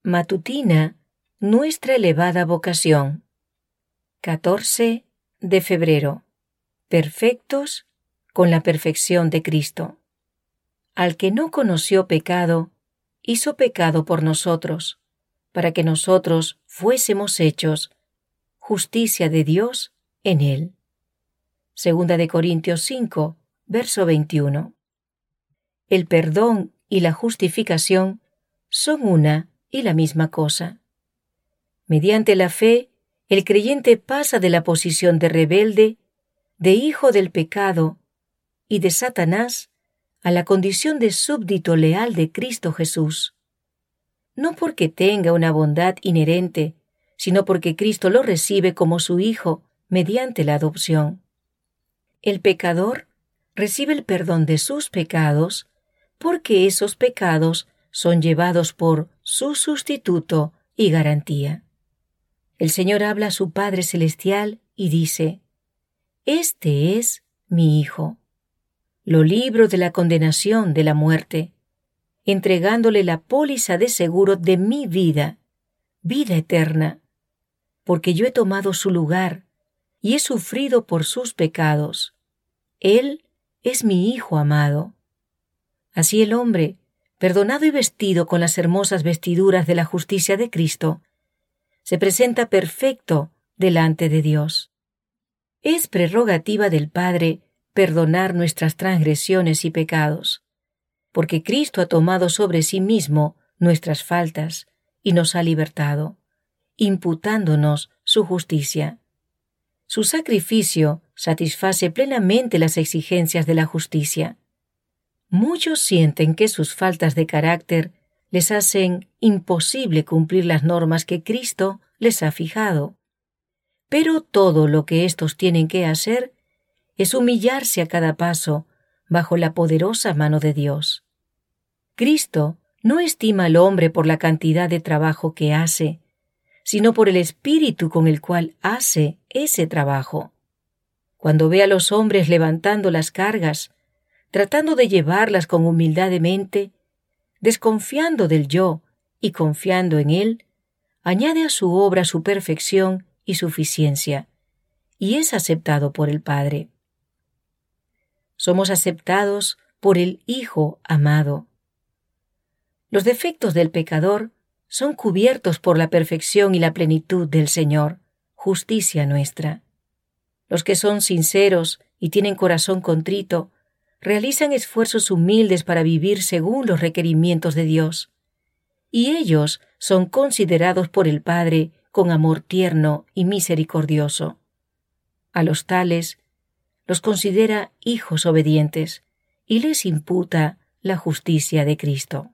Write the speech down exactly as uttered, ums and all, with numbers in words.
Matutina, nuestra elevada vocación. catorce de febrero. Perfectos con la perfección de Cristo. Al que no conoció pecado, hizo pecado por nosotros, para que nosotros fuésemos hechos justicia de Dios en él. Segunda de Corintios cinco, verso veintiuno. El perdón y la justificación son una y la misma cosa. Mediante la fe, el creyente pasa de la posición de rebelde, de hijo del pecado y de Satanás, a la condición de súbdito leal de Cristo Jesús. No porque tenga una bondad inherente, sino porque Cristo lo recibe como su Hijo mediante la adopción. El pecador recibe el perdón de sus pecados porque esos pecados son llevados por su sustituto y garantía. El Señor habla a su Padre Celestial y dice: «Este es mi Hijo». Lo libro de la condenación de la muerte, entregándole la póliza de seguro de mi vida, vida eterna, porque yo he tomado su lugar y he sufrido por sus pecados. Él es mi Hijo amado. Así el hombre, perdonado y vestido con las hermosas vestiduras de la justicia de Cristo, se presenta perfecto delante de Dios. Es prerrogativa del Padre perdonar nuestras transgresiones y pecados, porque Cristo ha tomado sobre sí mismo nuestras faltas y nos ha libertado, imputándonos su justicia. Su sacrificio satisface plenamente las exigencias de la justicia. Muchos sienten que sus faltas de carácter les hacen imposible cumplir las normas que Cristo les ha fijado. Pero todo lo que éstos tienen que hacer es humillarse a cada paso bajo la poderosa mano de Dios. Cristo no estima al hombre por la cantidad de trabajo que hace, sino por el espíritu con el cual hace ese trabajo. Cuando ve a los hombres levantando las cargas, tratando de llevarlas con humildad de mente, desconfiando del yo y confiando en Él, añade a su obra su perfección y suficiencia, y es aceptado por el Padre. Somos aceptados por el Hijo amado. Los defectos del pecador son cubiertos por la perfección y la plenitud del Señor, justicia nuestra. Los que son sinceros y tienen corazón contrito, realizan esfuerzos humildes para vivir según los requerimientos de Dios, y ellos son considerados por el Padre con amor tierno y misericordioso. A los tales los considera hijos obedientes y les imputa la justicia de Cristo.